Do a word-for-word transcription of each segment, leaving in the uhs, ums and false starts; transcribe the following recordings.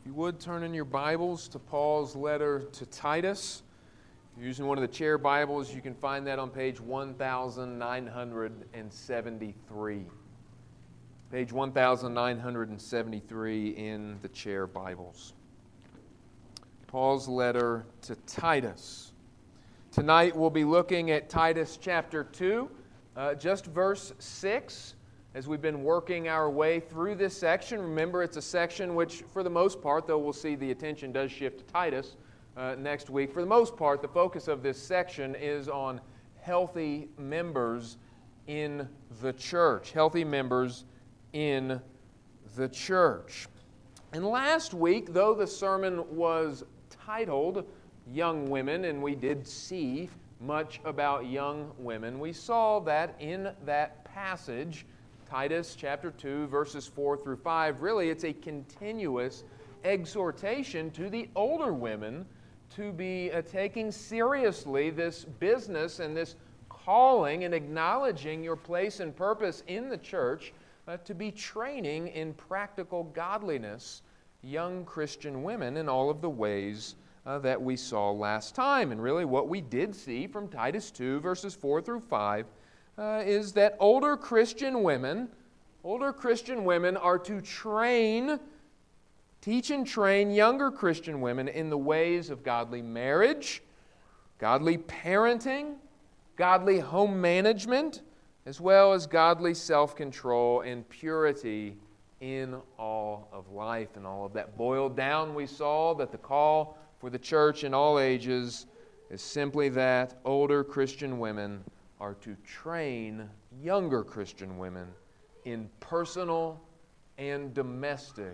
If you would, turn in your Bibles to Paul's letter to Titus. If you're using one of the chair Bibles, you can find that on page one thousand nine hundred seventy-three. Page one thousand nine hundred seventy-three in the chair Bibles. Paul's letter to Titus. Tonight we'll be looking at Titus chapter two, uh, just verse six. As we've been working our way through this section, remember it's a section which, for the most part, though we'll see the attention does shift to Titus uh, next week, for the most part, the focus of this section is on healthy members in the church. Healthy members in the church. And last week, though the sermon was titled Young Women, and we did see much about young women, we saw that in that passage, Titus chapter two, verses four through five, really it's a continuous exhortation to the older women to be uh, taking seriously this business and this calling and acknowledging your place and purpose in the church, uh, to be training in practical godliness young Christian women in all of the ways uh, that we saw last time. And really what we did see from Titus two, verses four through five, Uh, is that older Christian women, older Christian women are to train, teach and train younger Christian women in the ways of godly marriage, godly parenting, godly home management, as well as godly self-control and purity in all of life. And all of that boiled down, we saw that the call for the church in all ages is simply that older Christian women are to train younger Christian women in personal and domestic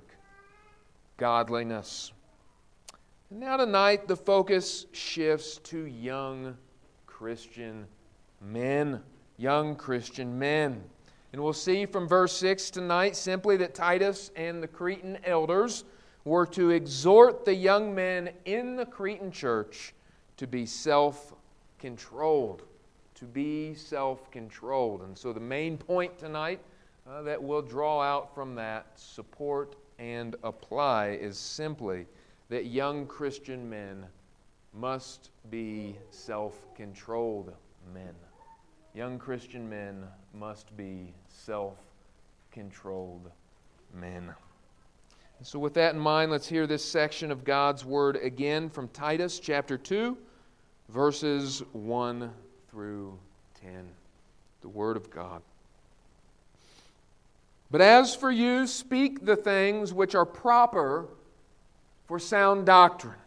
godliness. And now tonight the focus shifts to young Christian men. Young Christian men. And we'll see from verse six tonight simply that Titus and the Cretan elders were to exhort the young men in the Cretan church to be self-controlled. To be self-controlled. And so the main point tonight uh, that we'll draw out from that, support and apply, is simply that young Christian men must be self-controlled men. Young Christian men must be self-controlled men. And so with that in mind, let's hear this section of God's Word again from Titus chapter two, verses one through ten, the Word of God. But as for you, speak the things which are proper for sound doctrine,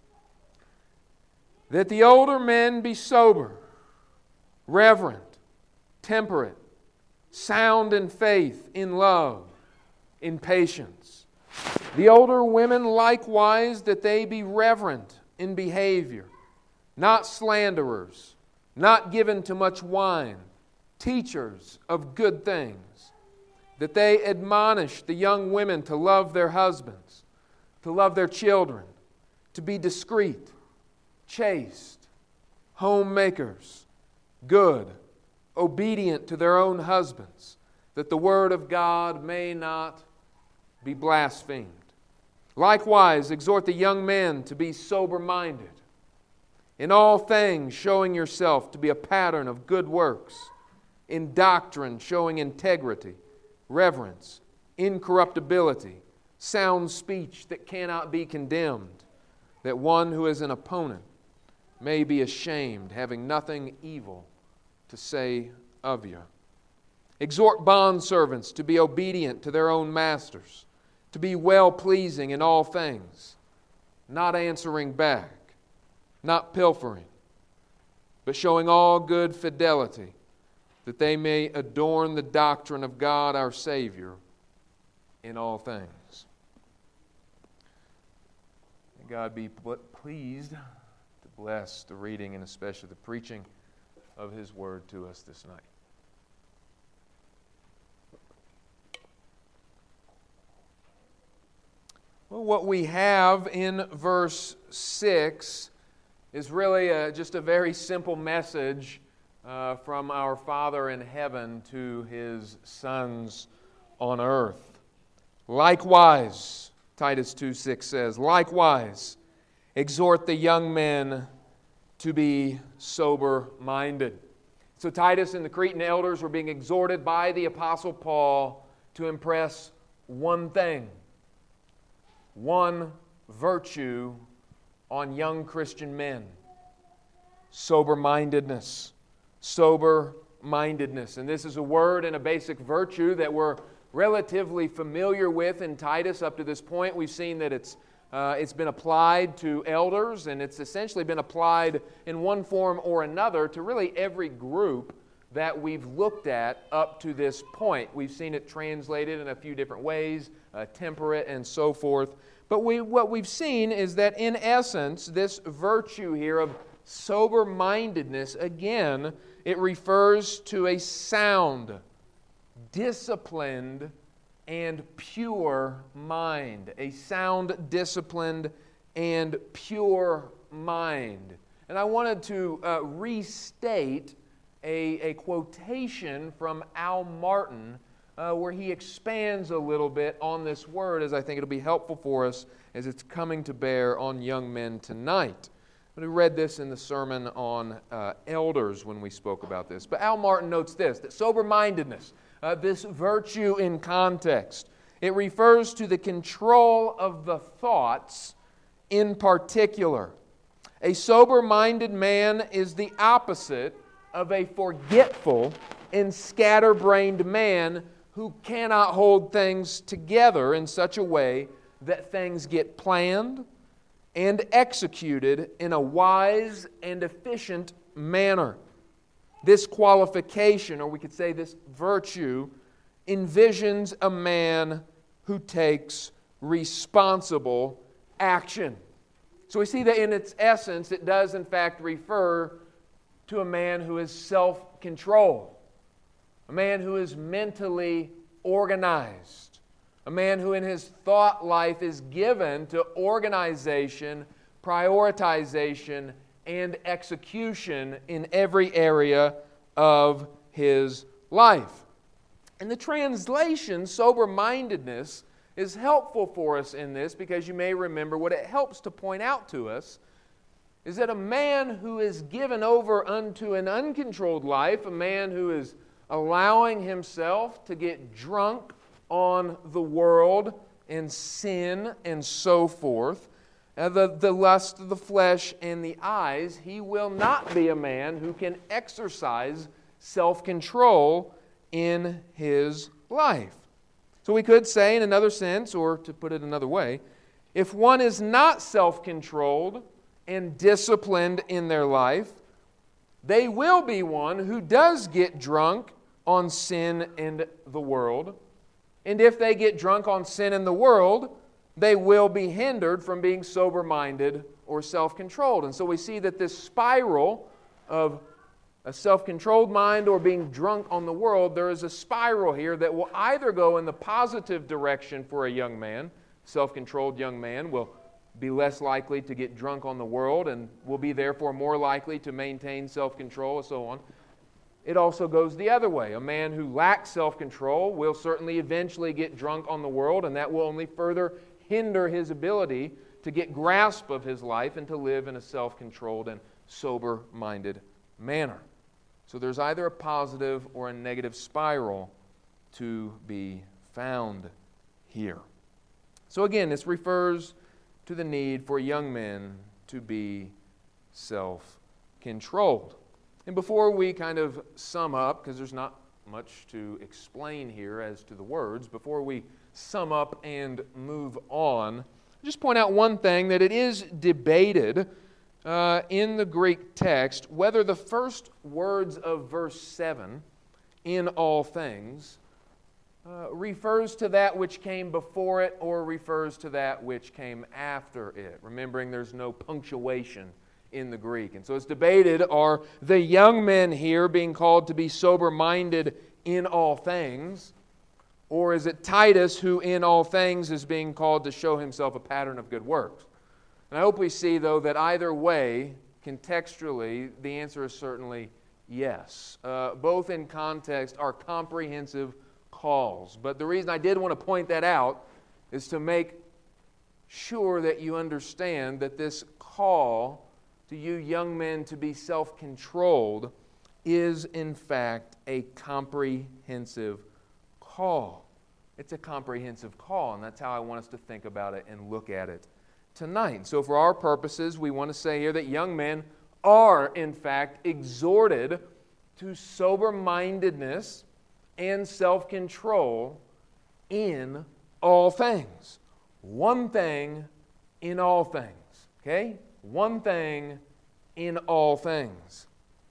that the older men be sober, reverent, temperate, sound in faith, in love, in patience. The older women likewise, that they be reverent in behavior, not slanderers, not given to much wine, teachers of good things, that they admonish the young women to love their husbands, to love their children, to be discreet, chaste, homemakers, good, obedient to their own husbands, that the word of God may not be blasphemed. Likewise, exhort the young men to be sober-minded, in all things showing yourself to be a pattern of good works, in doctrine showing integrity, reverence, incorruptibility, sound speech that cannot be condemned, that one who is an opponent may be ashamed, having nothing evil to say of you. Exhort bondservants to be obedient to their own masters, to be well-pleasing in all things, not answering back, not pilfering, but showing all good fidelity, that they may adorn the doctrine of God our Savior in all things. May God be pleased to bless the reading and especially the preaching of His Word to us this night. Well, what we have in verse six is really a, just a very simple message uh, from our Father in heaven to His sons on earth. Likewise, Titus two six says, "Likewise, exhort the young men to be sober-minded." So Titus and the Cretan elders were being exhorted by the Apostle Paul to impress one thing, one virtue on young Christian men: sober-mindedness. Sober-mindedness. And this is a word and a basic virtue that we're relatively familiar with in Titus up to this point. We've seen that it's uh, it's been applied to elders, and it's essentially been applied in one form or another to really every group that we've looked at up to this point. We've seen it translated in a few different ways, uh, temperate and so forth. But we, what we've seen is that in essence, this virtue here of sober-mindedness, again, it refers to a sound, disciplined, and pure mind. A sound, disciplined, and pure mind. And I wanted to uh, restate a, a quotation from Al Martin uh, where he expands a little bit on this word, as I think it'll be helpful for us as it's coming to bear on young men tonight. We read this in the sermon on uh, elders when we spoke about this. But Al Martin notes this, that sober-mindedness, Uh, this virtue in context, it refers to the control of the thoughts in particular. A sober-minded man is the opposite of a forgetful and scatterbrained man who cannot hold things together in such a way that things get planned and executed in a wise and efficient manner. This qualification, or we could say this virtue, envisions a man who takes responsible action. So we see that in its essence, it does in fact refer to a man who is self-controlled, a man who is mentally organized, a man who in his thought life is given to organization, prioritization, and execution in every area of his life. And the translation, sober-mindedness, is helpful for us in this because you may remember what it helps to point out to us is that a man who is given over unto an uncontrolled life, a man who is allowing himself to get drunk on the world and sin and so forth, Uh, the, the lust of the flesh and the eyes, he will not be a man who can exercise self-control in his life. So we could say in another sense, or to put it another way, if one is not self-controlled and disciplined in their life, they will be one who does get drunk on sin and the world. And if they get drunk on sin and the world, they will be hindered from being sober-minded or self-controlled. And so we see that this spiral of a self-controlled mind or being drunk on the world, there is a spiral here that will either go in the positive direction for a young man. Self-controlled young man will be less likely to get drunk on the world and will be therefore more likely to maintain self-control and so on. It also goes the other way. A man who lacks self-control will certainly eventually get drunk on the world, and that will only further hinder his ability to get grasp of his life and to live in a self-controlled and sober-minded manner. So there's either a positive or a negative spiral to be found here. So again, this refers to the need for young men to be self-controlled. And before we kind of sum up, because there's not much to explain here as to the words, before we sum up and move on, I'll just point out one thing, that it is debated uh, in the Greek text whether the first words of verse seven, "in all things," uh, refers to that which came before it or refers to that which came after it. Remembering there's no punctuation in the Greek. And so it's debated, are the young men here being called to be sober-minded in all things? Or is it Titus who in all things is being called to show himself a pattern of good works? And I hope we see, though, that either way, contextually, the answer is certainly yes. Uh, both in context are comprehensive calls. But the reason I did want to point that out is to make sure that you understand that this call to you young men to be self-controlled is in fact a comprehensive call. It's a comprehensive call, and that's how I want us to think about it and look at it tonight. So for our purposes, we want to say here that young men are in fact exhorted to sober-mindedness and self-control in all things. One thing in all things. Okay? One thing in all things.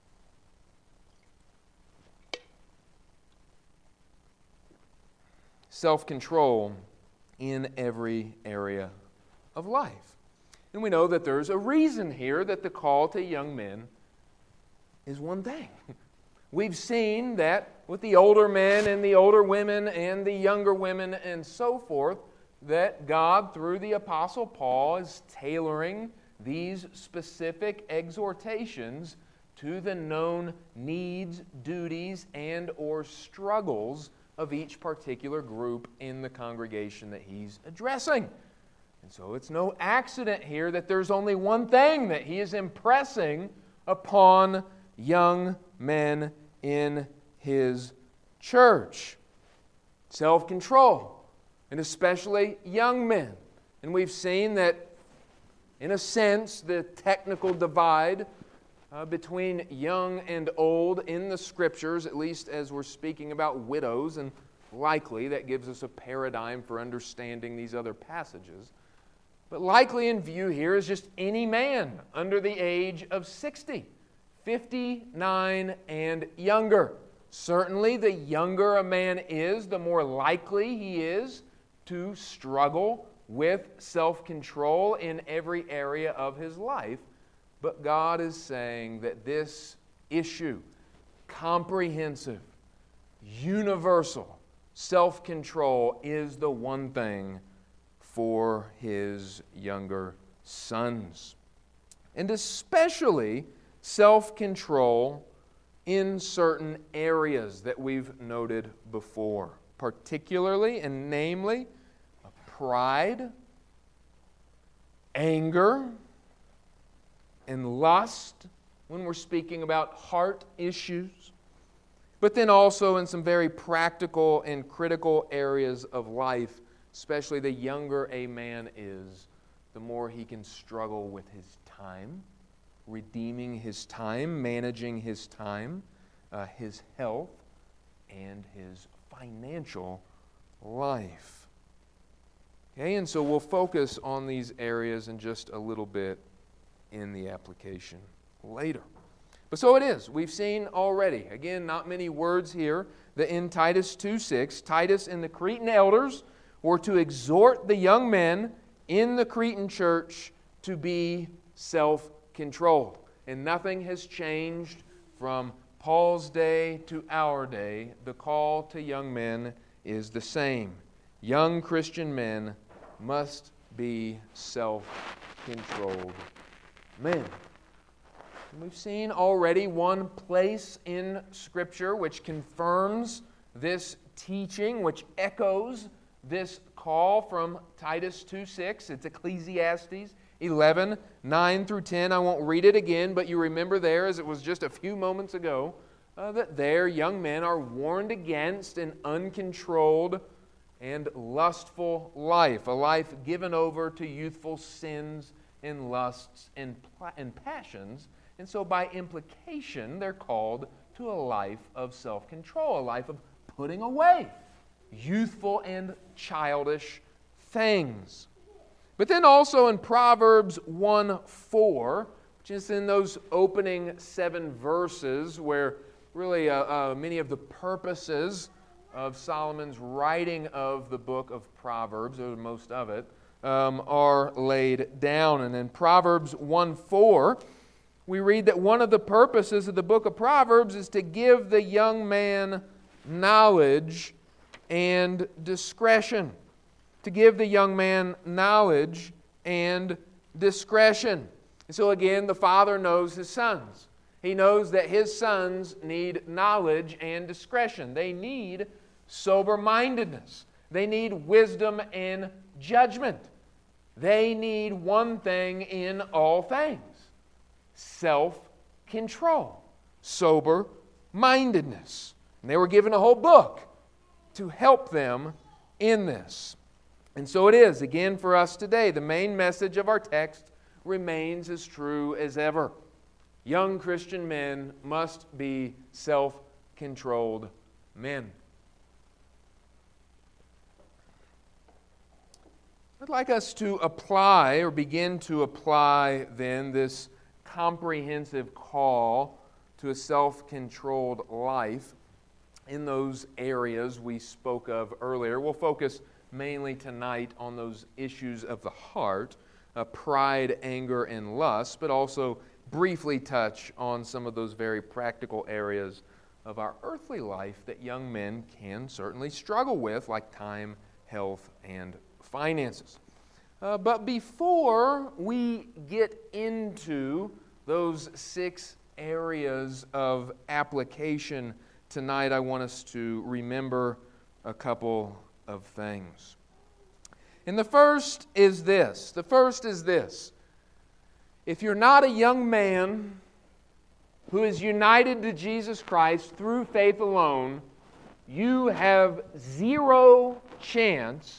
Self-control in every area of life. And we know that there's a reason here that the call to young men is one thing. We've seen that with the older men and the older women and the younger women and so forth, that God, through the Apostle Paul, is tailoring these specific exhortations to the known needs, duties, and or struggles of each particular group in the congregation that he's addressing. And so it's no accident here that there's only one thing that he is impressing upon young men in his church: self-control, and especially young men. And we've seen that, in a sense, the technical divide uh, between young and old in the Scriptures, at least as we're speaking about widows, and likely that gives us a paradigm for understanding these other passages. But likely in view here is just any man under the age of sixty, fifty-nine and younger. Certainly, the younger a man is, the more likely he is to struggle with self-control in every area of his life. But God is saying that this issue, comprehensive, universal self-control, is the one thing for his younger sons. And especially self-control in certain areas that we've noted before, particularly and namely pride, anger, and lust when we're speaking about heart issues, but then also in some very practical and critical areas of life, especially the younger a man is, the more he can struggle with his time, redeeming his time, managing his time, uh, his health, and his financial life. Okay, and so we'll focus on these areas in just a little bit in the application later. But so it is. We've seen already, again, not many words here, that in Titus two six, Titus and the Cretan elders were to exhort the young men in the Cretan church to be self-controlled. And nothing has changed from Paul's day to our day. The call to young men is the same. Young Christian men must be self-controlled men. And we've seen already one place in Scripture which confirms this teaching, which echoes this call from Titus two six. It's Ecclesiastes eleven, nine through ten. I won't read it again, but you remember there, as it was just a few moments ago, uh, that there young men are warned against an uncontrolled and lustful life, a life given over to youthful sins and lusts and, pl- and passions. And so by implication, they're called to a life of self-control, a life of putting away youthful and childish things. But then also in Proverbs one four, which is in those opening seven verses where really uh, uh, many of the purposes of Solomon's writing of the book of Proverbs, or most of it, um, are laid down. And in Proverbs one four, we read that one of the purposes of the book of Proverbs is to give the young man knowledge and discretion. To give the young man knowledge and discretion. And so again, the father knows his sons. He knows that his sons need knowledge and discretion. They need sober-mindedness. They need wisdom and judgment. They need one thing in all things: self-control, sober-mindedness. And they were given a whole book to help them in this. And so it is, again, for us today. The main message of our text remains as true as ever. Young Christian men must be self-controlled men. I'd like us to apply, or begin to apply, then, this comprehensive call to a self-controlled life in those areas we spoke of earlier. We'll focus mainly tonight on those issues of the heart, uh, pride, anger, and lust, but also briefly touch on some of those very practical areas of our earthly life that young men can certainly struggle with, like time, health, and finances. Uh, but before we get into those six areas of application tonight, I want us to remember a couple of things. And the first is this. The first is this. If you're not a young man who is united to Jesus Christ through faith alone, you have zero chance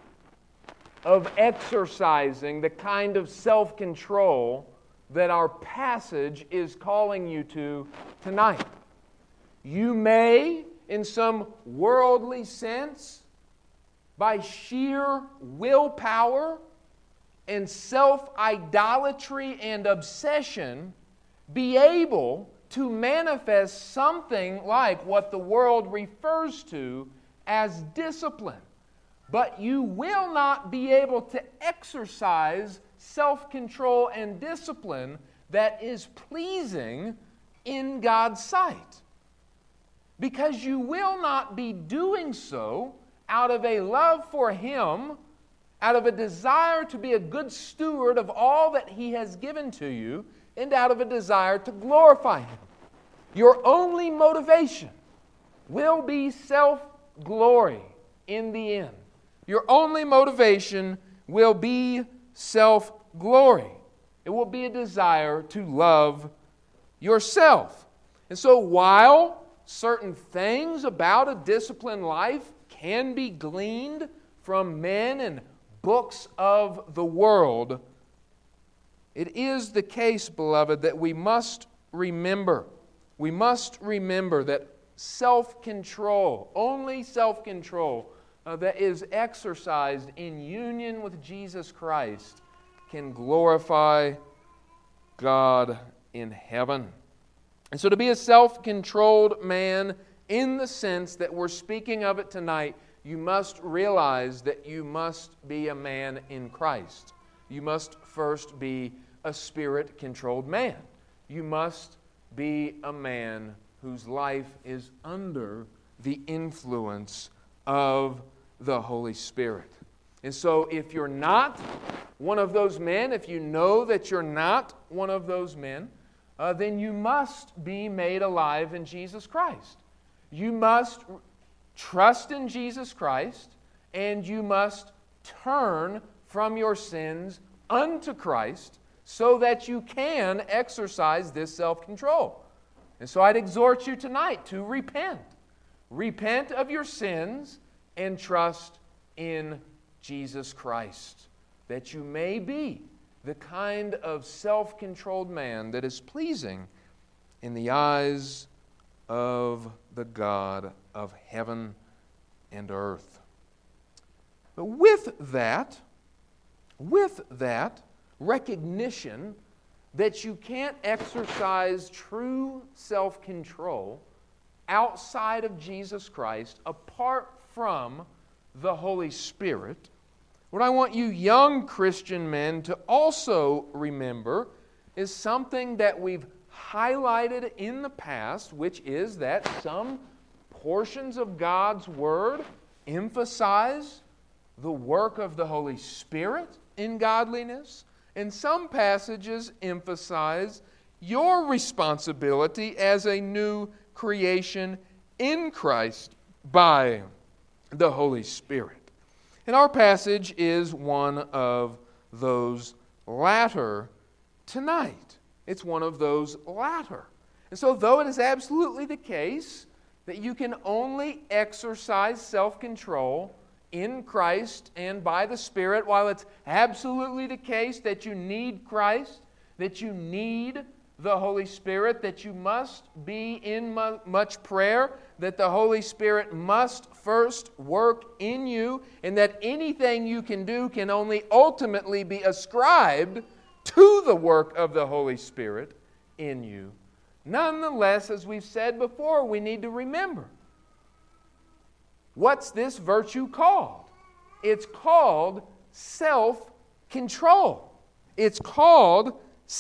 of exercising the kind of self-control that our passage is calling you to tonight. You may, in some worldly sense, by sheer willpower and self-idolatry and obsession, be able to manifest something like what the world refers to as discipline. But you will not be able to exercise self-control and discipline that is pleasing in God's sight. Because you will not be doing so out of a love for Him, out of a desire to be a good steward of all that He has given to you, and out of a desire to glorify Him. Your only motivation will be self-glory in the end. Your only motivation will be self-glory. It will be a desire to love yourself. And so while certain things about a disciplined life can be gleaned from men and books of the world, it is the case, beloved, that we must remember. We must remember that self-control, only self-control, Uh, that is exercised in union with Jesus Christ, can glorify God in heaven. And so to be a self-controlled man, in the sense that we're speaking of it tonight, you must realize that you must be a man in Christ. You must first be a spirit-controlled man. You must be a man whose life is under the influence of the Holy Spirit. And so if you're not one of those men, if you know that you're not one of those men, uh, then you must be made alive in Jesus Christ. You must trust in Jesus Christ, and you must turn from your sins unto Christ so that you can exercise this self-control. And so I'd exhort you tonight to repent. Repent of your sins and trust in Jesus Christ, that you may be the kind of self-controlled man that is pleasing in the eyes of the God of heaven and earth. But with that, with that recognition that you can't exercise true self-control outside of Jesus Christ, apart from the Holy Spirit, what I want you young Christian men to also remember is something that we've highlighted in the past, which is that some portions of God's Word emphasize the work of the Holy Spirit in godliness, and some passages emphasize your responsibility as a new creation in Christ by the Holy Spirit. And our passage is one of those latter tonight. It's one of those latter. And so though it is absolutely the case that you can only exercise self-control in Christ and by the Spirit, while it's absolutely the case that you need Christ, that you need the Holy Spirit, that you must be in mu- much prayer, that the Holy Spirit must first work in you, and that anything you can do can only ultimately be ascribed to the work of the Holy Spirit in you. Nonetheless, as we've said before, we need to remember, what's this virtue called? It's called self-control. It's called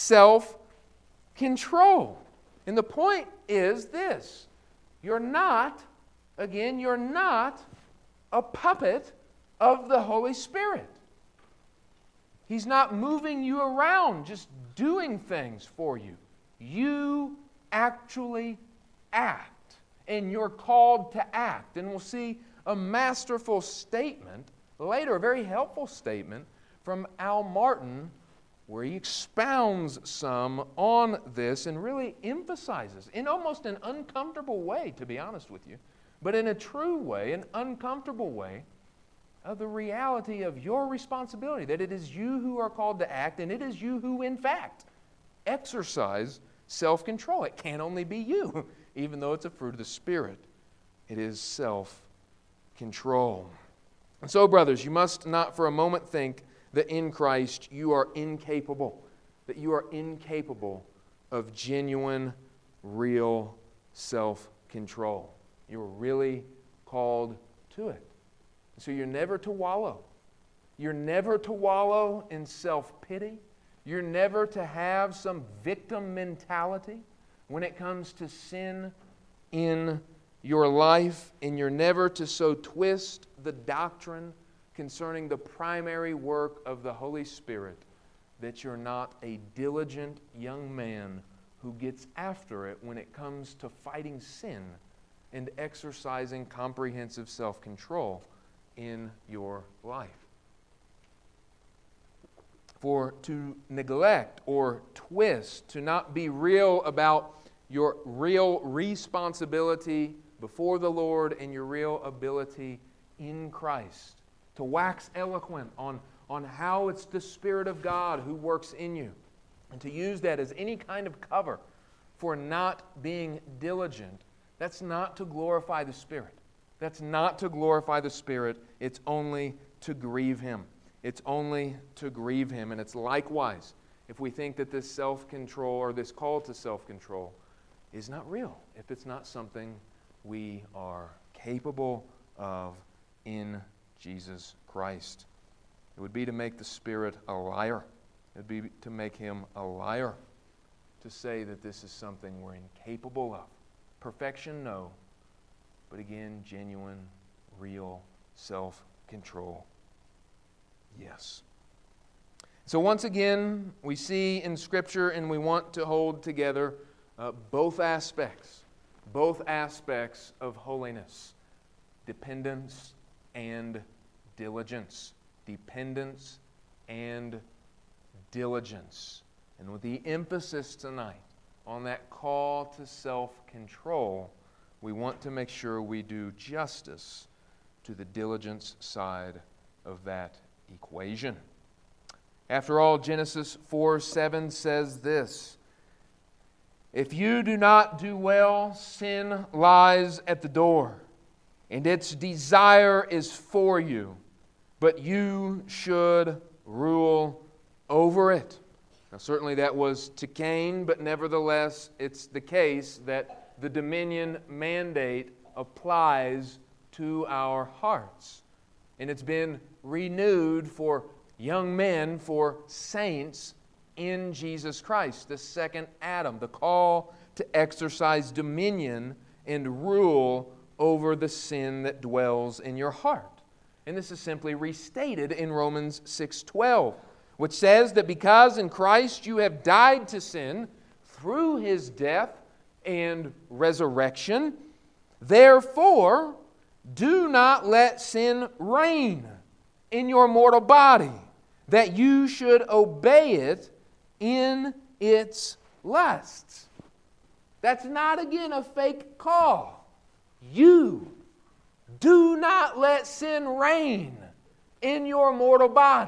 self-control. And the point is this: you're not, again, you're not a puppet of the Holy Spirit. He's not moving you around, just doing things for you. You actually act, and you're called to act. And we'll see a masterful statement later, a very helpful statement from Al Martin, where he expounds some on this and really emphasizes, in almost an uncomfortable way, to be honest with you, but in a true way, an uncomfortable way, of the reality of your responsibility, that it is you who are called to act, and it is you who, in fact, exercise self-control. It can only be you, even though it's a fruit of the Spirit. It is self-control. And so, brothers, you must not for a moment think that in Christ you are incapable, that you are incapable of genuine, real self-control. You're really called to it. So you're never to wallow. You're never to wallow in self-pity. You're never to have some victim mentality when it comes to sin in your life. And you're never to so twist the doctrine concerning the primary work of the Holy Spirit that you're not a diligent young man who gets after it when it comes to fighting sin and exercising comprehensive self-control in your life. For to neglect or twist, to not be real about your real responsibility before the Lord and your real ability in Christ, to wax eloquent on, on how it's the Spirit of God who works in you, and to use that as any kind of cover for not being diligent, that's not to glorify the Spirit. That's not to glorify the Spirit. It's only to grieve Him. It's only to grieve Him. And it's likewise, if we think that this self-control or this call to self-control is not real, if it's not something we are capable of in Jesus Christ. It would be to make the Spirit a liar. It would be to make Him a liar to say that this is something we're incapable of. Perfection, no. But again, genuine, real self-control, yes. So once again, we see in Scripture, and we want to hold together uh, both aspects, both aspects of holiness, dependence and diligence. Dependence and diligence. And with the emphasis tonight on that call to self-control, we want to make sure we do justice to the diligence side of that equation. After all, Genesis four seven says this: "If you do not do well, sin lies at the door, and its desire is for you, but you should rule over it." Now, certainly that was to Cain, but nevertheless, it's the case that the dominion mandate applies to our hearts. And it's been renewed for young men, for saints in Jesus Christ, the second Adam, the call to exercise dominion and rule over the sin that dwells in your heart. And this is simply restated in Romans six twelve, which says that because in Christ you have died to sin through His death and resurrection, therefore do not let sin reign in your mortal body, that you should obey it in its lusts. That's not, again, a fake call. You do not let sin reign in your mortal body.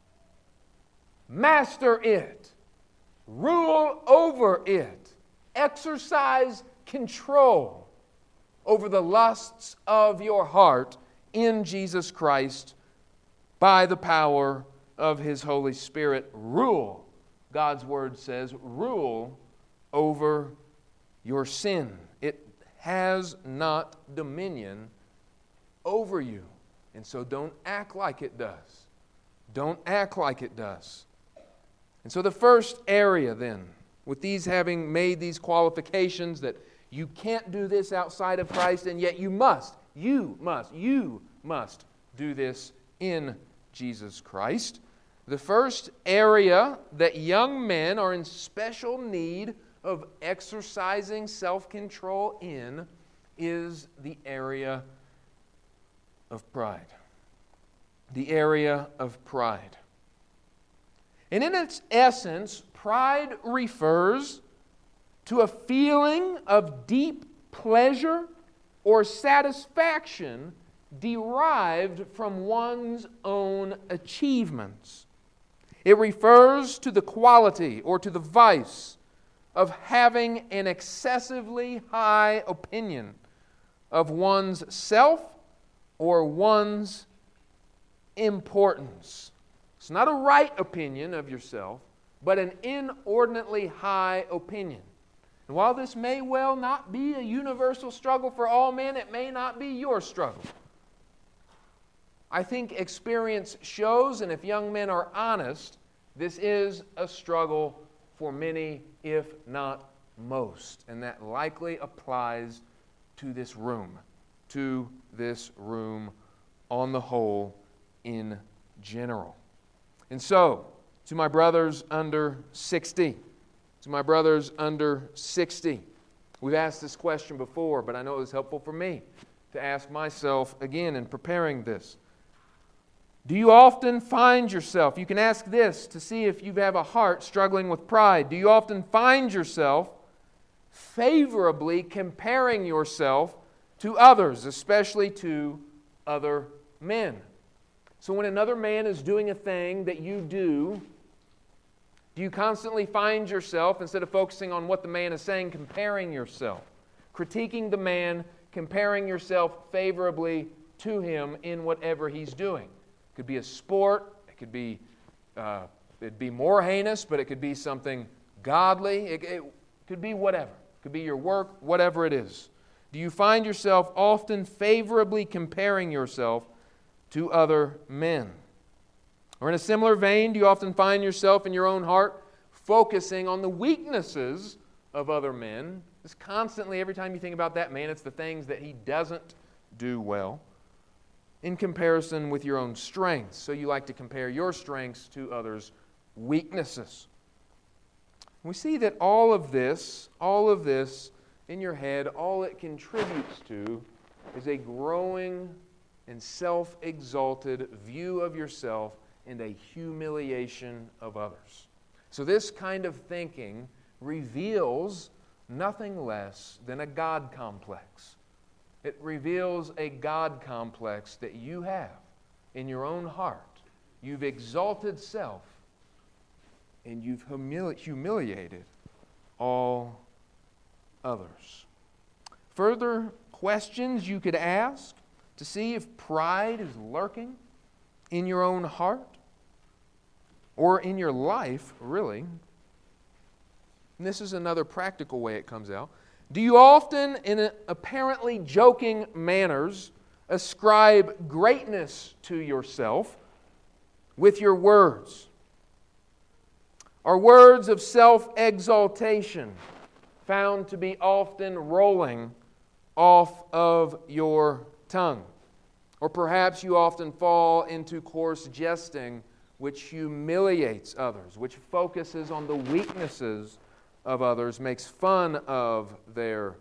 Master it. Rule over it. Exercise control over the lusts of your heart in Jesus Christ by the power of His Holy Spirit. Rule, God's Word says, rule over your sin. It has not dominion over you. And so don't act like it does. Don't act like it does. And so the first area then, with these having made these qualifications that you can't do this outside of Christ, and yet you must, you must, you must do this in Jesus Christ. The first area that young men are in special need of exercising self-control in is the area of pride. The area of pride. And in its essence, pride refers to a feeling of deep pleasure or satisfaction derived from one's own achievements. It refers to the quality or to the vice of having an excessively high opinion of one's self or one's importance. It's not a right opinion of yourself, but an inordinately high opinion. And while this may well not be a universal struggle for all men, it may not be your struggle. I think experience shows, and if young men are honest, this is a struggle for many, if not most. And that likely applies to this room, to this room on the whole in general. And so, to my brothers under sixty, to my brothers under sixty, we've asked this question before, but I know it was helpful for me to ask myself again in preparing this. Do you often find yourself, you can ask this to see if you have a heart struggling with pride. Do you often find yourself favorably comparing yourself to others, especially to other men? So when another man is doing a thing that you do, do you constantly find yourself, instead of focusing on what the man is saying, comparing yourself, critiquing the man, comparing yourself favorably to him in whatever he's doing? It could be a sport. It could be, uh, it'd be more heinous, but it could be something godly. It, it could be whatever. It could be your work, whatever it is. Do you find yourself often favorably comparing yourself to other men? Or in a similar vein, do you often find yourself in your own heart focusing on the weaknesses of other men? It's constantly, every time you think about that man, it's the things that he doesn't do well, in comparison with your own strengths. So you like to compare your strengths to others' weaknesses. We see that all of this, all of this in your head, all it contributes to is a growing and self-exalted view of yourself and a humiliation of others. So this kind of thinking reveals nothing less than a God complex. It reveals a God complex that you have in your own heart. You've exalted self, and you've humili- humiliated all others. Further questions you could ask to see if pride is lurking in your own heart or in your life, really. And this is another practical way it comes out. Do you often, in apparently joking manners, ascribe greatness to yourself with your words? Are words of self-exaltation found to be often rolling off of your tongue? Or perhaps you often fall into coarse jesting which humiliates others, which focuses on the weaknesses of others, makes fun of their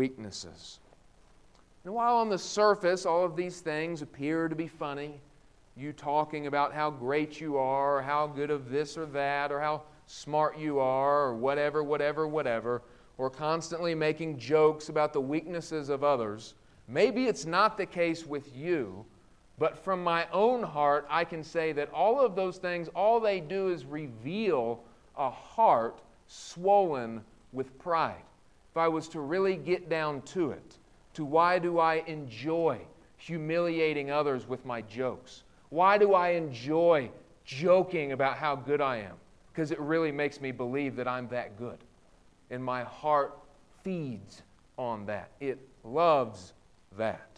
weaknesses. And while on the surface all of these things appear to be funny, you talking about how great you are, or how good of this or that, or how smart you are, or whatever, whatever, whatever, or constantly making jokes about the weaknesses of others. Maybe it's not the case with you, but from my own heart, I can say that all of those things, all they do is reveal a heart swollen with pride. If I was to really get down to it, to why do I enjoy humiliating others with my jokes? Why do I enjoy joking about how good I am? Because it really makes me believe that I'm that good. And my heart feeds on that. It loves that.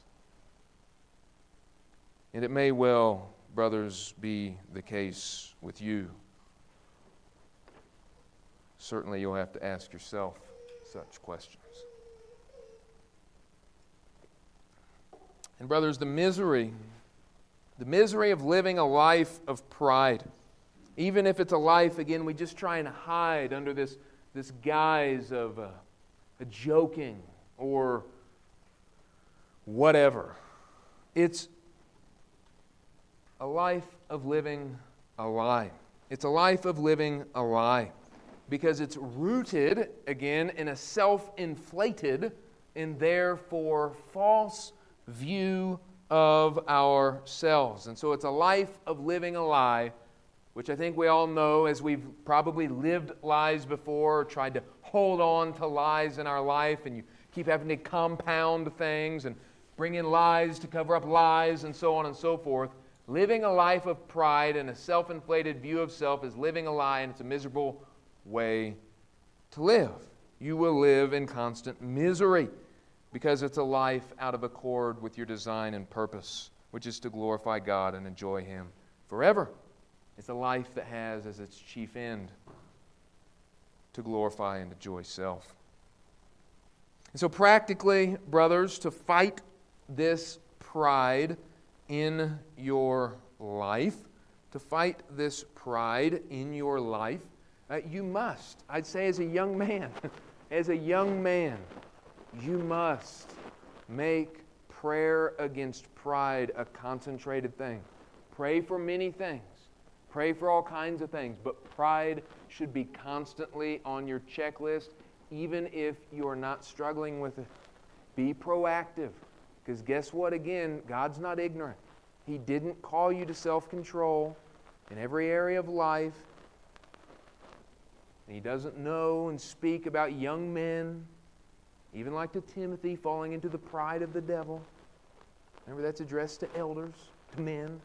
And it may well, brothers, be the case with you. Certainly you'll have to ask yourself such questions. And brothers, the misery, the misery of living a life of pride, even if it's a life, again, we just try and hide under this, this guise of a, a joking or whatever. It's a life of living a lie. It's a life of living a lie because it's rooted, again, in a self-inflated and therefore false view of ourselves. And so it's a life of living a lie, which I think we all know as we've probably lived lies before, or tried to hold on to lies in our life, and you keep having to compound things and bring in lies to cover up lies and so on and so forth. Living a life of pride and a self-inflated view of self is living a lie, and it's a miserable way to live. You will live in constant misery because it's a life out of accord with your design and purpose, which is to glorify God and enjoy Him forever. It's a life that has as its chief end to glorify and enjoy self. And so practically, brothers, to fight this pride in your life, to fight this pride in your life, uh, you must, I'd say as a young man, as a young man, you must make prayer against pride a concentrated thing. Pray for many things. Pray for all kinds of things, but pride should be constantly on your checklist, even if you're not struggling with it. Be proactive. Because guess what? Again, God's not ignorant. He didn't call you to self-control in every area of life. And He doesn't know and speak about young men, even like to Timothy, falling into the pride of the devil. Remember, that's addressed to elders, to men.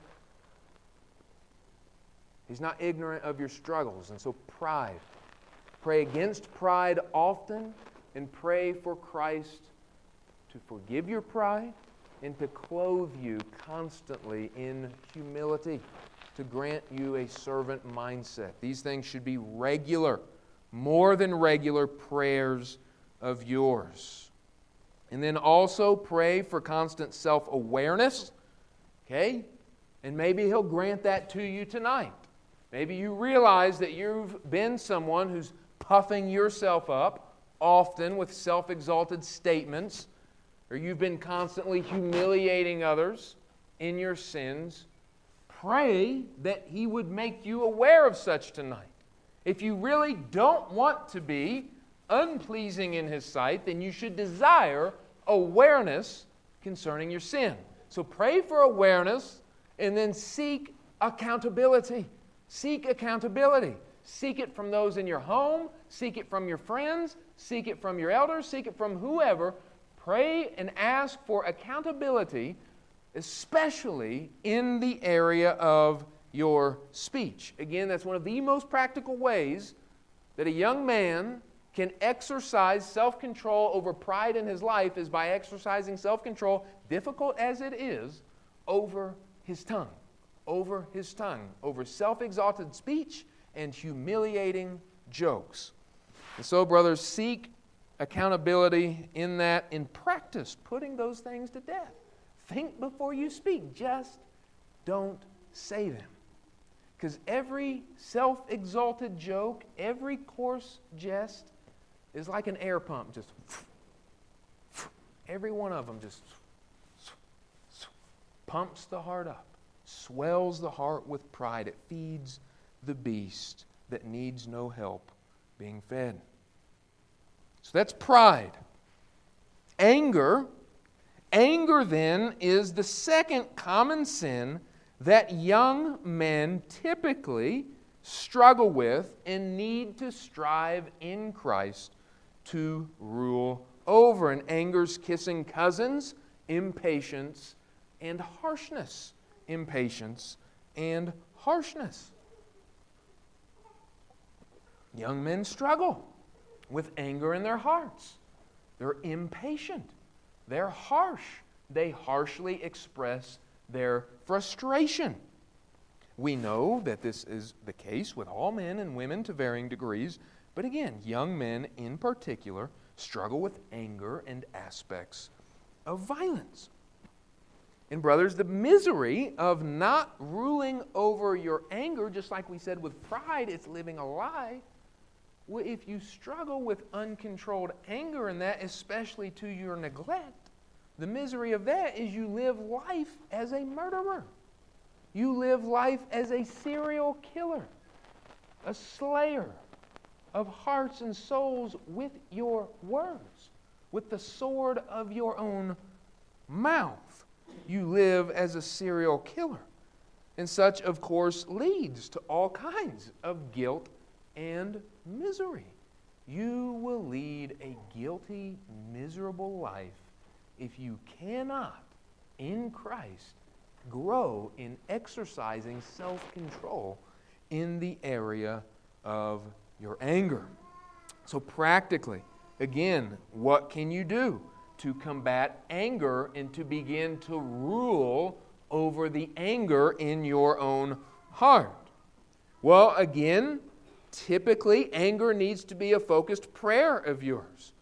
He's not ignorant of your struggles. And so pride. Pray against pride often, and pray for Christ to forgive your pride and to clothe you constantly in humility, to grant you a servant mindset. These things should be regular, more than regular prayers of yours. And then also pray for constant self-awareness, okay? And maybe He'll grant that to you tonight. Maybe you realize that you've been someone who's puffing yourself up, often with self-exalted statements, or you've been constantly humiliating others in your sins. Pray that He would make you aware of such tonight. If you really don't want to be unpleasing in His sight, then you should desire awareness concerning your sin. So pray for awareness and then seek accountability. Seek accountability. Seek it from those in your home. Seek it from your friends. Seek it from your elders. Seek it from whoever. Pray and ask for accountability, especially in the area of your speech. Again, that's one of the most practical ways that a young man can exercise self-control over pride in his life is by exercising self-control, difficult as it is, over his tongue. Over his tongue. Over self-exalted speech and humiliating jokes. And so, brothers, seek accountability in that, in practice, putting those things to death. Think before you speak. Just don't say them. Because every self-exalted joke, every coarse jest is like an air pump. Just every one of them just pumps the heart up. swells the heart with pride. It feeds the beast that needs no help being fed. So that's pride. Anger. Anger, then, is the second common sin that young men typically struggle with and need to strive in Christ to rule over. And anger's kissing cousins, impatience and harshness. Impatience and harshness. Young men struggle with anger in their hearts. They're impatient. They're harsh. They harshly express their frustration. We know that this is the case with all men and women to varying degrees, but again, young men in particular struggle with anger and aspects of violence. And brothers, the misery of not ruling over your anger, just like we said with pride, it's living a lie. Well, if you struggle with uncontrolled anger, and that especially to your neglect, the misery of that is you live life as a murderer. You live life as a serial killer, a slayer of hearts and souls with your words, with the sword of your own mouth. You live as a serial killer. And such, of course, leads to all kinds of guilt and misery. You will lead a guilty, miserable life if you cannot, in Christ, grow in exercising self-control in the area of your anger. So practically, again, what can you do to combat anger and to begin to rule over the anger in your own heart? Well, again, typically anger needs to be a focused prayer of yours.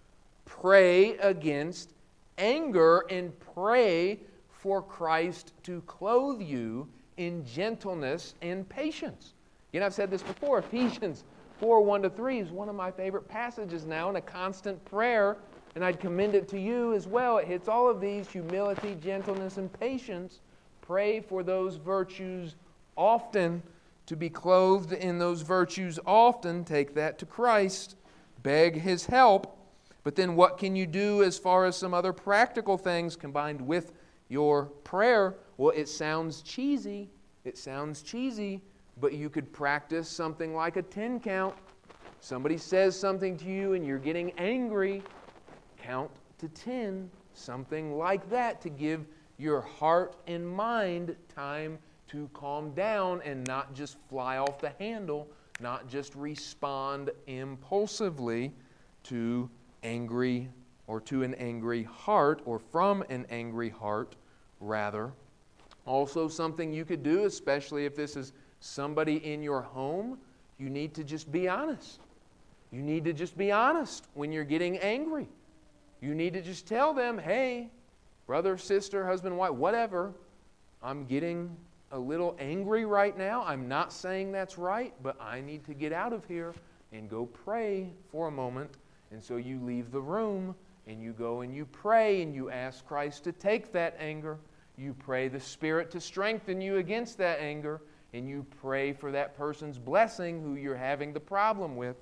Pray against anger and pray for Christ to clothe you in gentleness and patience. You know, I've said this before, Ephesians four, one to three is one of my favorite passages now, and a constant prayer, and I'd commend it to you as well. It hits all of these: humility, gentleness, and patience. Pray for those virtues often, to be clothed in those virtues often. Take that to Christ. Beg His help. But then what can you do as far as some other practical things combined with your prayer? Well, it sounds cheesy. It sounds cheesy, but you could practice something like a ten count. Somebody says something to you and you're getting angry. Count to ten. Something like that to give your heart and mind time to calm down and not just fly off the handle, not just respond impulsively to angry or to an angry heart, or from an angry heart, rather. Also, something you could do, especially if this is somebody in your home, you need to just be honest. You need to just be honest when you're getting angry. You need to just tell them, hey, brother, sister, husband, wife, whatever, I'm getting a little angry right now. I'm not saying that's right, but I need to get out of here and go pray for a moment. And so you leave the room and you go and you pray and you ask Christ to take that anger. You pray the Spirit to strengthen you against that anger, and you pray for that person's blessing who you're having the problem with.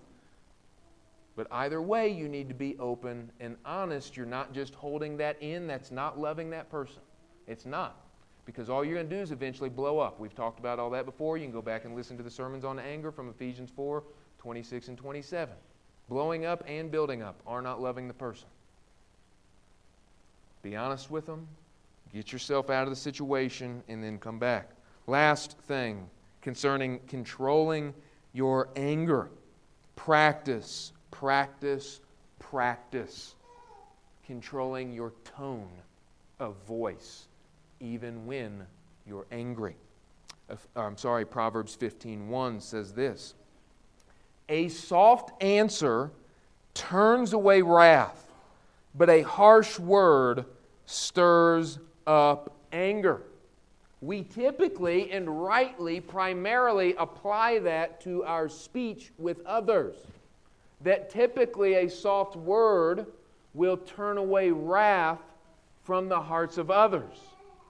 But either way, you need to be open and honest. You're not just holding that in. That's not loving that person. It's not. Because all you're going to do is eventually blow up. We've talked about all that before. You can go back and listen to the sermons on anger from Ephesians four, twenty-six and twenty-seven. Blowing up and building up are not loving the person. Be honest with them. Get yourself out of the situation and then come back. Last thing concerning controlling your anger. Practice, practice, practice. Controlling your tone of voice, even when you're angry. I'm sorry, Proverbs fifteen one says this: a soft answer turns away wrath, but a harsh word stirs up anger. We typically and rightly primarily apply that to our speech with others. That typically a soft word will turn away wrath from the hearts of others.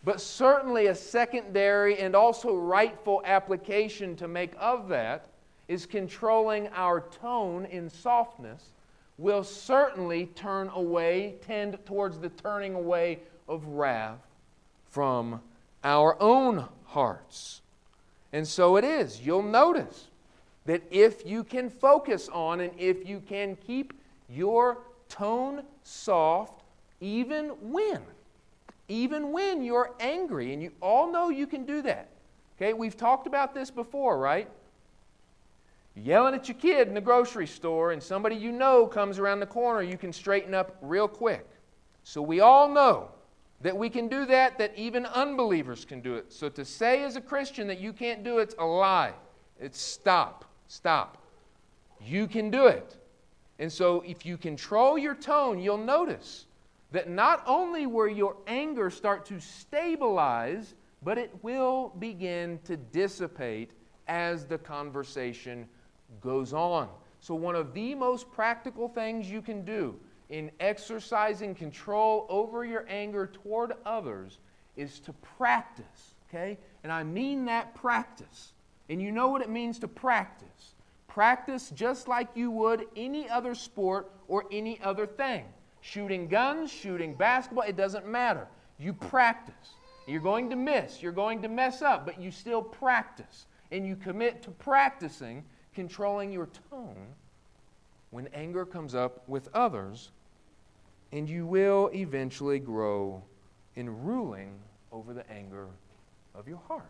But certainly a secondary and also rightful application to make of that is controlling our tone in softness will certainly turn away, tend towards the turning away of wrath from our own hearts. And so it is. You'll notice that if you can focus on and if you can keep your tone soft, even when, even when you're angry, and you all know you can do that. Okay, we've talked about this before, right? You're yelling at your kid in the grocery store and somebody you know comes around the corner, you can straighten up real quick. So we all know that we can do that, that even unbelievers can do it. So to say as a Christian that you can't do it's a lie. It's stop, stop. You can do it. And so if you control your tone, you'll notice that not only will your anger start to stabilize, but it will begin to dissipate as the conversation goes on. So one of the most practical things you can do in exercising control over your anger toward others is to practice, okay? And I mean that practice. And you know what it means to practice. Practice just like you would any other sport or any other thing. Shooting guns, shooting basketball, it doesn't matter. You practice. You're going to miss, you're going to mess up, but you still practice. And you commit to practicing controlling your tone when anger comes up with others, and you will eventually grow in ruling over the anger of your heart.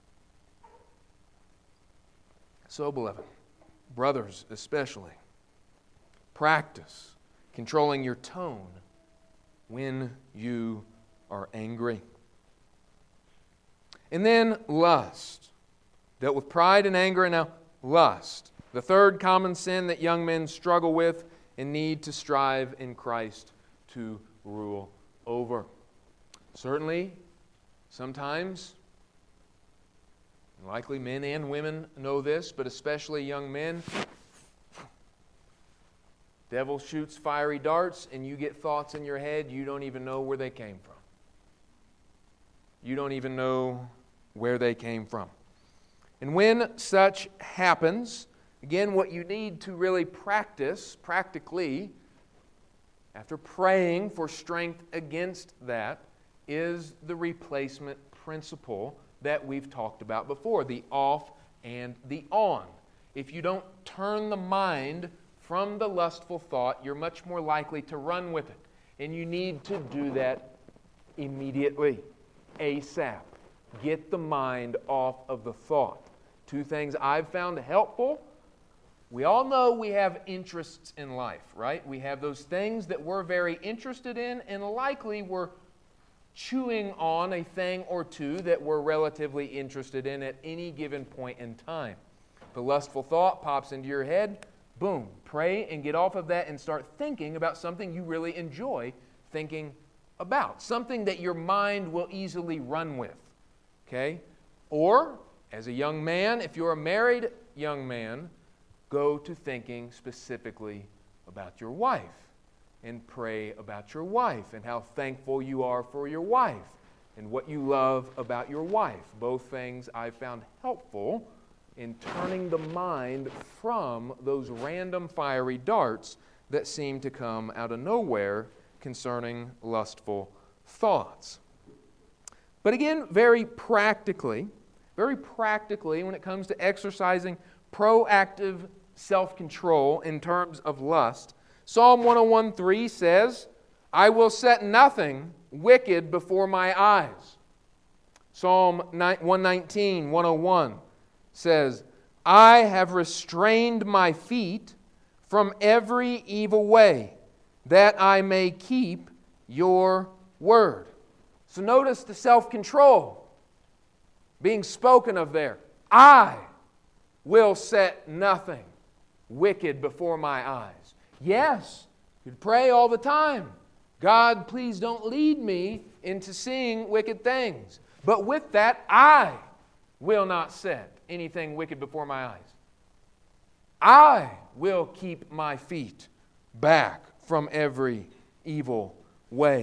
So, beloved, brothers especially, practice controlling your tone when you are angry. And then lust. Dealt with pride and anger, and now lust. The third common sin that young men struggle with and need to strive in Christ to rule over. Certainly, sometimes, likely men and women know this, but especially young men, devil shoots fiery darts and you get thoughts in your head you don't even know where they came from. You don't even know where they came from. And when such happens, again, what you need to really practice, practically, after praying for strength against that, is the replacement principle that we've talked about before, the off and the on. If you don't turn the mind from the lustful thought, you're much more likely to run with it. And you need to do that immediately, ASAP. Get the mind off of the thought. Two things I've found helpful. We all know we have interests in life, right? We have those things that we're very interested in, and likely we're chewing on a thing or two that we're relatively interested in at any given point in time. The lustful thought pops into your head, boom, pray and get off of that and start thinking about something you really enjoy thinking about, something that your mind will easily run with, okay? Or, as a young man, if you're a married young man, go to thinking specifically about your wife and pray about your wife and how thankful you are for your wife and what you love about your wife. Both things I've found helpful in turning the mind from those random fiery darts that seem to come out of nowhere concerning lustful thoughts. But again, very practically, very practically when it comes to exercising proactive self-control in terms of lust, Psalm one oh one three says, I will set nothing wicked before my eyes. Psalm one nineteen, one oh one says, I have restrained my feet from every evil way, that I may keep your word. So notice the self-control being spoken of there. I will set nothing wicked before my eyes. Yes, you pray all the time. God, please don't lead me into seeing wicked things. But with that, I will not set anything wicked before my eyes. I will keep my feet back from every evil way.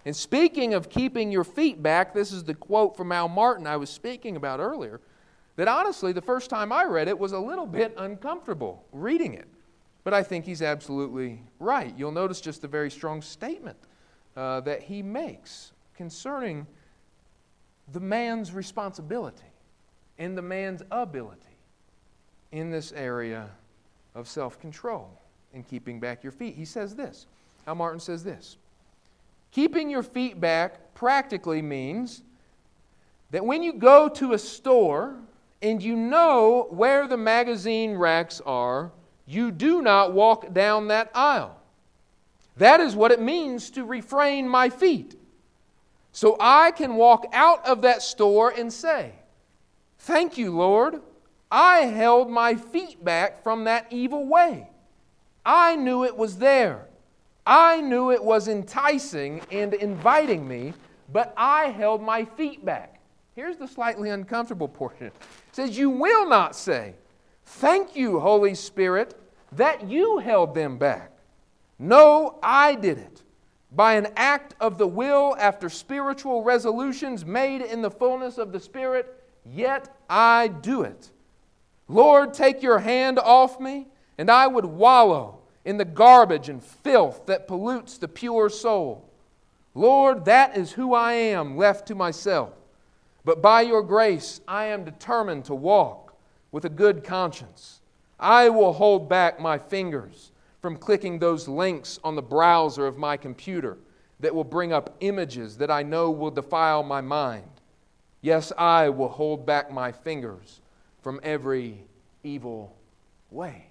And speaking of keeping your feet back, this is the quote from Al Martin I was speaking about earlier, that honestly, the first time I read it was a little bit uncomfortable reading it. But I think he's absolutely right. You'll notice just a very strong statement uh, that he makes concerning the man's responsibility and the man's ability in this area of self-control and keeping back your feet. He says this. Al Martin says this. Keeping your feet back practically means that when you go to a store and you know where the magazine racks are, you do not walk down that aisle. That is what it means to refrain my feet. So I can walk out of that store and say, "Thank you, Lord. I held my feet back from that evil way. I knew it was there. I knew it was enticing and inviting me, but I held my feet back." Here's the slightly uncomfortable portion. It says, "You will not say, 'Thank you, Holy Spirit, that you held them back.' No, I did it. By an act of the will after spiritual resolutions made in the fullness of the Spirit, yet I do it. Lord, take your hand off me, and I would wallow in the garbage and filth that pollutes the pure soul. Lord, that is who I am, left to myself. But by your grace, I am determined to walk with a good conscience. I will hold back my fingers from clicking those links on the browser of my computer that will bring up images that I know will defile my mind. Yes, I will hold back my fingers from every evil way."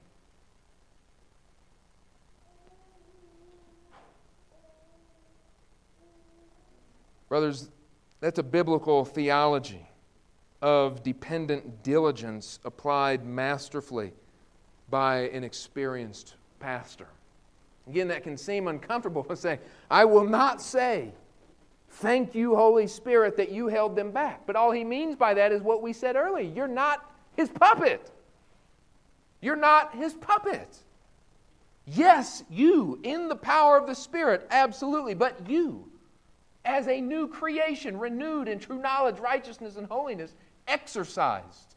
Brothers, that's a biblical theology of dependent diligence applied masterfully by an experienced pastor. Again, that can seem uncomfortable to say, I will not say, "Thank you, Holy Spirit, that you held them back." But all he means by that is what we said earlier. You're not his puppet. You're not his puppet. Yes, you, in the power of the Spirit, absolutely, but you, as a new creation, renewed in true knowledge, righteousness, and holiness, exercised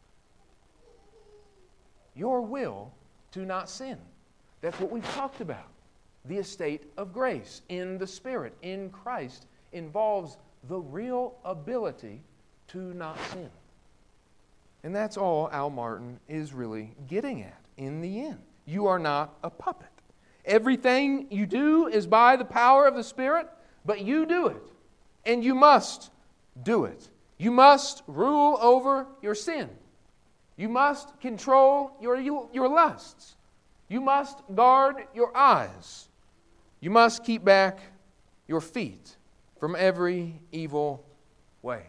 your will to not sin. That's what we've talked about. The estate of grace in the Spirit, in Christ, involves the real ability to not sin. And that's all Al Martin is really getting at in the end. You are not a puppet. Everything you do is by the power of the Spirit, but you do it. And you must do it. You must rule over your sin. You must control your, your lusts. You must guard your eyes. You must keep back your feet from every evil way.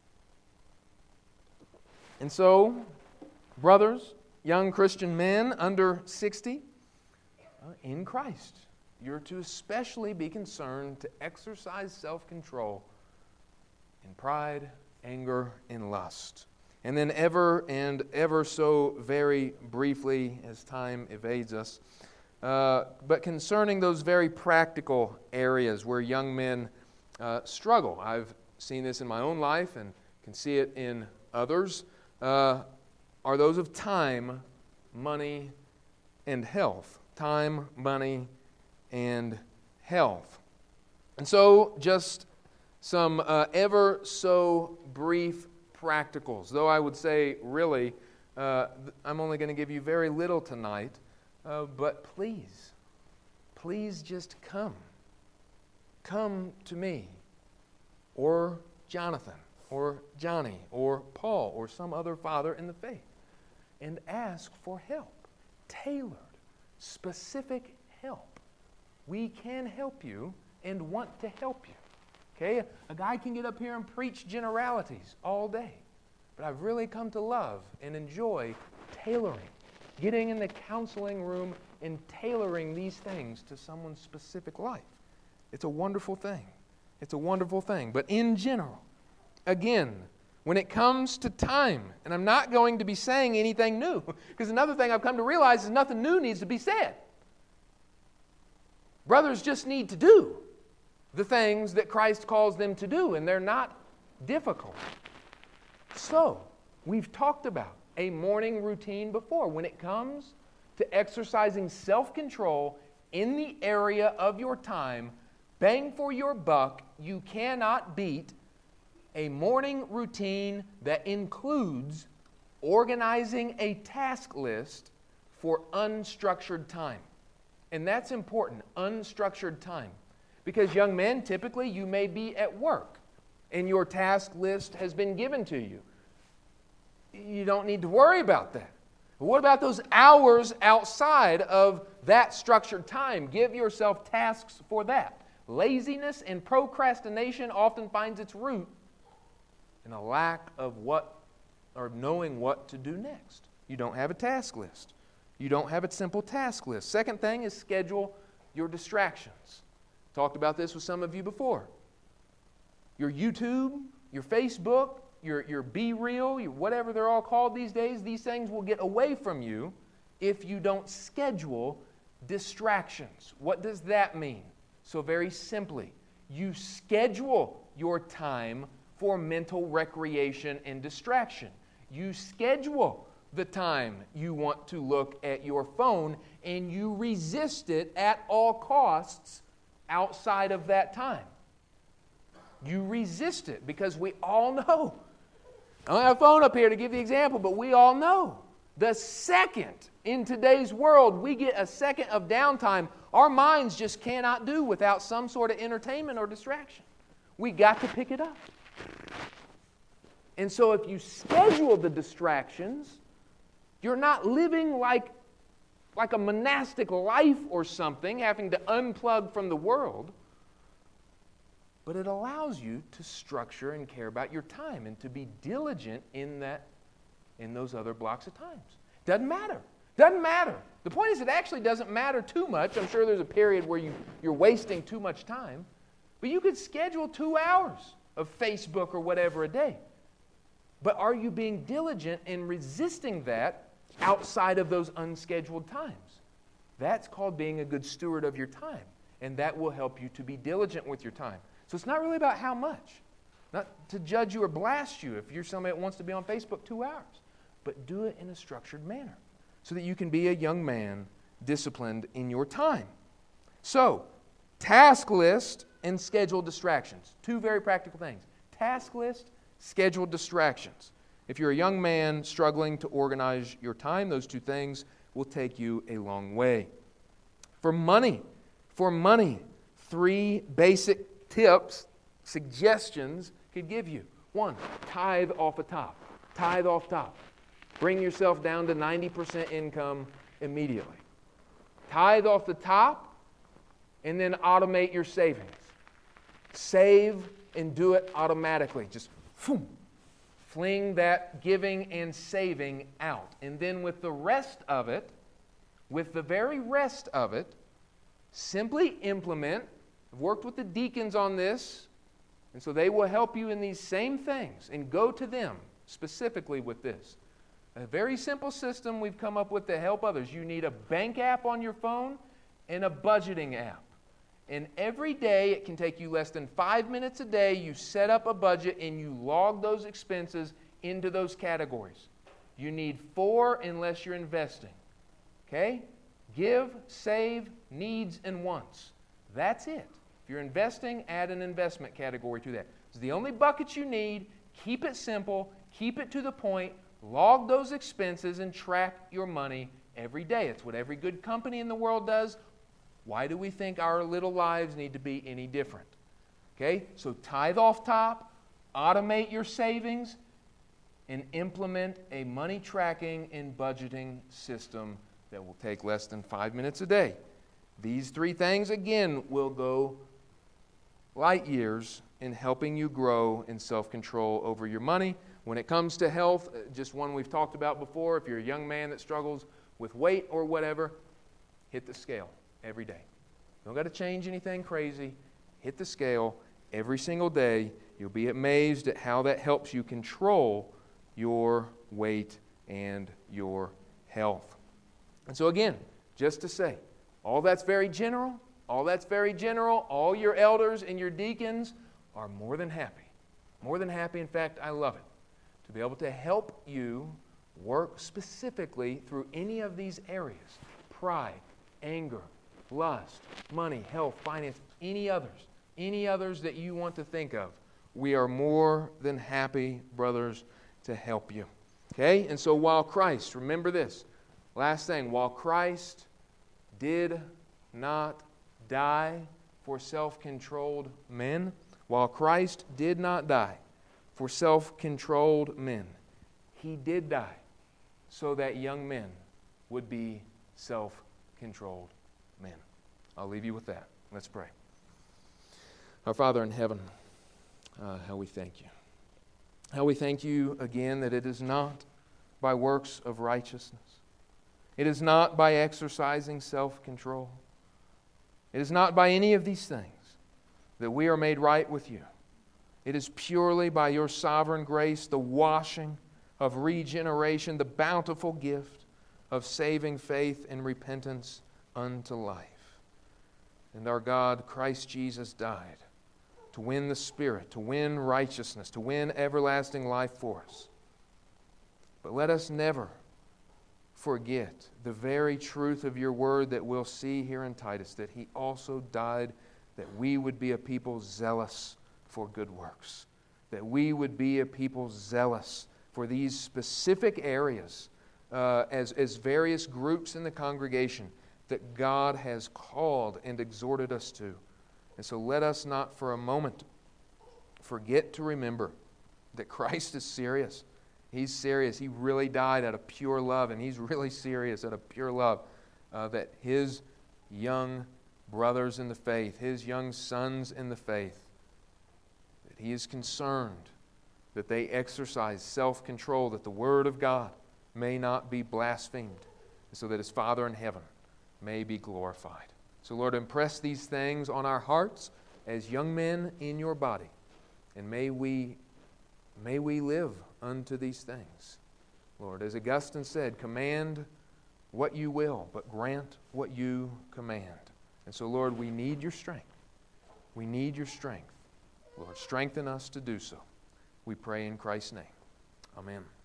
And so, brothers, young Christian men under sixty, uh, in Christ, you're to especially be concerned to exercise self-control in pride, anger, and lust. And then ever and ever so very briefly, as time evades us, uh, but concerning those very practical areas where young men uh, struggle. I've seen this in my own life and can see it in others, uh, are those of time, money, and health. Time, money, and health. And so, just some uh, ever so brief practicals, though I would say, really, uh, I'm only going to give you very little tonight, uh, but please, please just come. Come to me, or Jonathan, or Johnny, or Paul, or some other father in the faith, and ask for help, tailored, specific help. We can help you and want to help you. Okay, a guy can get up here and preach generalities all day, but I've really come to love and enjoy tailoring, getting in the counseling room and tailoring these things to someone's specific life. It's a wonderful thing. It's a wonderful thing. But in general, again, when it comes to time, and I'm not going to be saying anything new, because another thing I've come to realize is nothing new needs to be said. Brothers just need to do. the things that Christ calls them to do, and they're not difficult. So, we've talked about a morning routine before. When it comes to exercising self-control in the area of your time, bang for your buck, you cannot beat a morning routine that includes organizing a task list for unstructured time. And that's important, unstructured time. Because young men, typically you may be at work and your task list has been given to you. You don't need to worry about that. But what about those hours outside of that structured time? Give yourself tasks for that. Laziness and procrastination often finds its root in a lack of what or knowing what to do next. You don't have a task list. You don't have a simple task list. Second thing is schedule your distractions. Talked about this with some of you before. Your YouTube, your Facebook, your, your Be Real, your whatever they're all called these days, these things will get away from you if you don't schedule distractions. What does that mean? So very simply, you schedule your time for mental recreation and distraction. You schedule the time you want to look at your phone, and you resist it at all costs outside of that time. You resist it because we all know. I don't have a phone up here to give the example, but we all know. The second in today's world we get a second of downtime, our minds just cannot do without some sort of entertainment or distraction. We got to pick it up. And so if you schedule the distractions, you're not living like, like a monastic life or something, having to unplug from the world. But it allows you to structure and care about your time and to be diligent in that, in those other blocks of times. Doesn't matter. Doesn't matter. The point is, it actually doesn't matter too much. I'm sure there's a period where you, you're wasting too much time. But you could schedule two hours of Facebook or whatever a day. But are you being diligent in resisting that outside of those unscheduled times? That's called being a good steward of your time. And that will help you to be diligent with your time. So it's not really about how much. Not to judge you or blast you if you're somebody that wants to be on Facebook two hours. But do it in a structured manner so that you can be a young man disciplined in your time. So, task list and scheduled distractions. Two very practical things. Task list, scheduled distractions. If you're a young man struggling to organize your time, those two things will take you a long way. For money, for money, three basic tips, suggestions could give you. One, tithe off the top. Tithe off top. Bring yourself down to ninety percent income immediately. Tithe off the top, and then automate your savings. Save and do it automatically. Just boom, fling that giving and saving out. And then with the rest of it, with the very rest of it, simply implement. I've worked with the deacons on this, and so they will help you in these same things. And go to them specifically with this. A very simple system we've come up with to help others. You need a bank app on your phone and a budgeting app. And every day, it can take you less than five minutes a day. You set up a budget and you log those expenses into those categories. You need four unless you're investing. Okay? Give, save, needs, and wants. That's it. If you're investing, add an investment category to that. It's the only bucket you need. Keep it simple. Keep it to the point. Log those expenses and track your money every day. It's what every good company in the world does. Why do we think our little lives need to be any different? Okay, so tithe off top, automate your savings, and implement a money tracking and budgeting system that will take less than five minutes a day. These three things, again, will go light years in helping you grow in self-control over your money. When it comes to health, just one we've talked about before, if you're a young man that struggles with weight or whatever, hit the scale every day. Don't got to change anything crazy. Hit the scale every single day. You'll be amazed at how that helps you control your weight and your health. And so again, just to say, all that's very general, All that's very general. All your elders and your deacons are more than happy. More than happy. In fact, I love it. To be able to help you work specifically through any of these areas. Pride, anger, lust, money, health, finance, any others. Any others that you want to think of. We are more than happy, brothers, to help you. Okay? And so while Christ, remember this, last thing, while Christ did not die for self-controlled men, while Christ did not die for self-controlled men, He did die so that young men would be self-controlled men. I'll leave you with that. Let's pray. Our Father in heaven, uh, how we thank you. How we thank you again that it is not by works of righteousness. It is not by exercising self-control. It is not by any of these things that we are made right with you. It is purely by your sovereign grace, the washing of regeneration, the bountiful gift of saving faith and repentance unto life. And our God, Christ Jesus, died to win the Spirit, to win righteousness, to win everlasting life for us. But let us never forget the very truth of your word that we'll see here in Titus, that He also died that we would be a people zealous for good works, that we would be a people zealous for these specific areas uh, as, as various groups in the congregation that God has called and exhorted us to. And so let us not for a moment forget to remember that Christ is serious. He's serious. He really died out of pure love, and He's really serious out of pure love uh, that His young brothers in the faith, His young sons in the faith, that He is concerned that they exercise self-control, that the Word of God may not be blasphemed, so that His Father in heaven may be glorified. So, Lord, impress these things on our hearts as young men in your body. And may we, may we live unto these things. Lord, as Augustine said, command what you will, but grant what you command. And so, Lord, we need your strength. We need your strength. Lord, strengthen us to do so. We pray in Christ's name. Amen.